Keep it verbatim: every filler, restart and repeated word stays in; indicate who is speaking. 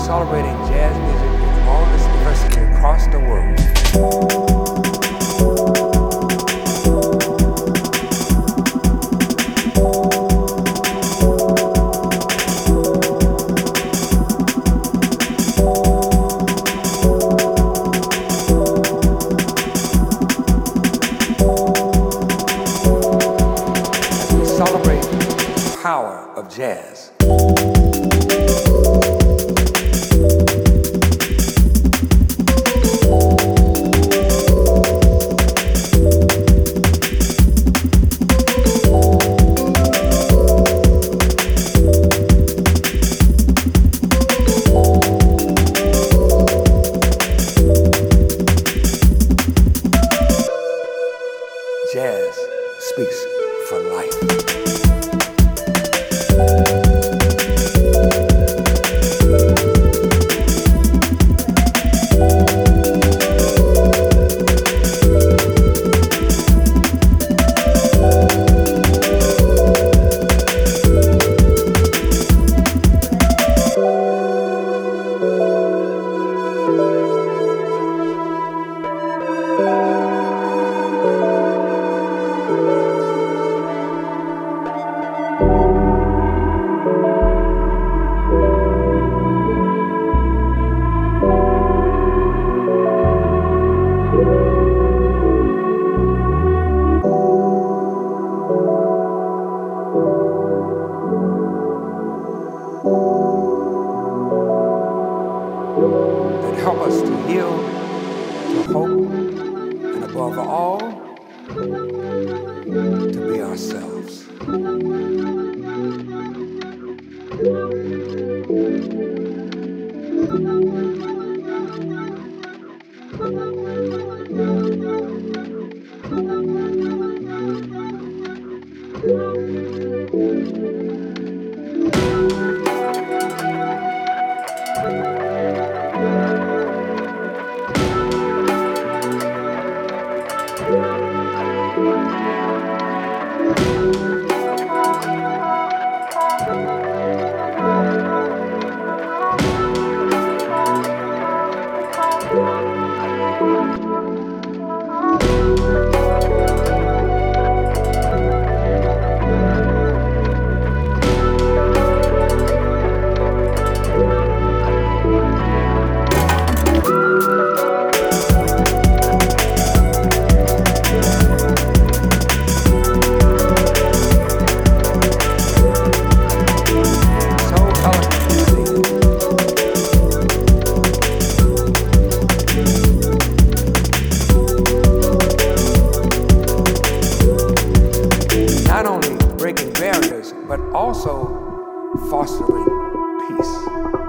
Speaker 1: celebrating jazz music in all its diversity across the world. As we celebrate the power of jazz. Jazz speaks for life. That help us to heal, to hope, and above all, to be ourselves. Not only breaking barriers, but also fostering peace.